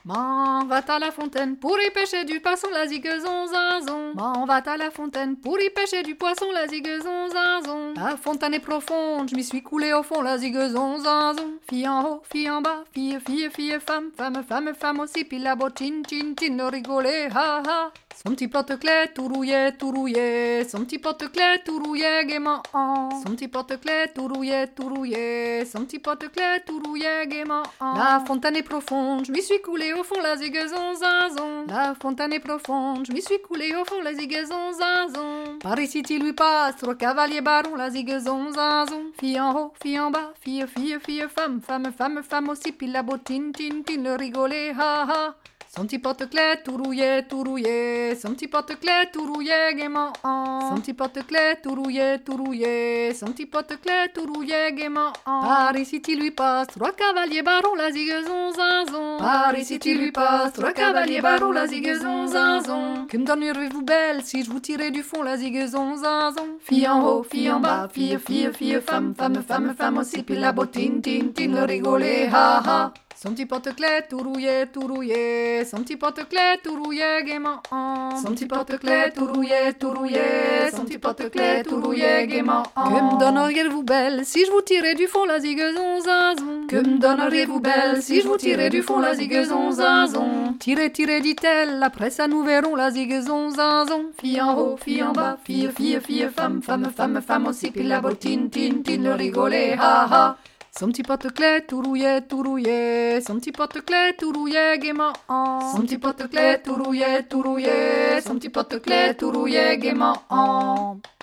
M'en va à la fontaine pour y pêcher du poisson, la zigazon zazon. M'en va à la fontaine pour y pêcher du poisson, la zigazon zazon. La fontaine est profonde, je m'y suis coulé au fond, la zigazon zazon. Fille en haut, fille en bas, fille, fille, fille, femme, femme, femme, femme aussi, puis la bottine, chin, chin, rigoler, ha, ha. Son petit porte-clés tout rouillé, tout rouillé. Son petit porte-clés tout rouillé gaiement. Son petit porte-clés tout rouillé, tout rouillé. Son petit porte-clés tout rouillé gaiement. La fontaine est profonde, je m'y suis coulé au fond, la zigazon zazon. La fontaine est profonde, je m'y suis coulé au fond, la zigazon zazon. Par ici il lui passe, trois cavaliers barons, la zigazon zazon. Fille en haut, fille en bas, fille, fille, fille, femme, femme, femme, femme aussi, puis la bottine, tin, tin, rigoler, ha, ha. Son petit porte-clés tout rouillé, tout rouillé. Son petit porte-clés tout rouillé gaiement. Son petit porte-clés tout rouillé, tout rouillé. Son petit porte-clés tout rouillé gaiement. Par ici il lui passe trois cavaliers barons, la zigazon zazon. Par ici il lui passe trois cavaliers barons, la zigazon zazon. Que me donneriez-vous belle si je vous tirais du fond, la zigazon zazon. Fille en haut, fille en bas, fille, fille, fille, femme, femme, femme, femme aussi, puis la bottine, tin, tin, le rigoler, ha, ha. Son petit porte-clés tout rouillé, tout rouillé. Son petit porte-clés tout rouillé gaiement. Son petit porte-clés tout rouillé, tout rouillé. Son petit porte-clés tout rouillé gaiement. Que me donneriez-vous belle si je vous tirais du fond, la zigazon zazon. Que me donneriez-vous belle si je vous tirais du fond, la zigazon zazon. Tirez, tirez, dit-elle, après ça nous verrons, la zigazon zazon. Fille en haut, fille en bas, fille, fille, fille, femme, femme, femme, femme aussi, puis la bottine, tin, tin, le rigoler, ha, ha. Son petit porte-clés tout rouillé, tout rouillé. Son petit porte-clés tout rouillé gaiement. Son petit porte-clés tout rouillé, tout rouillé. Son petit porte-clés tout rouillé gaiement.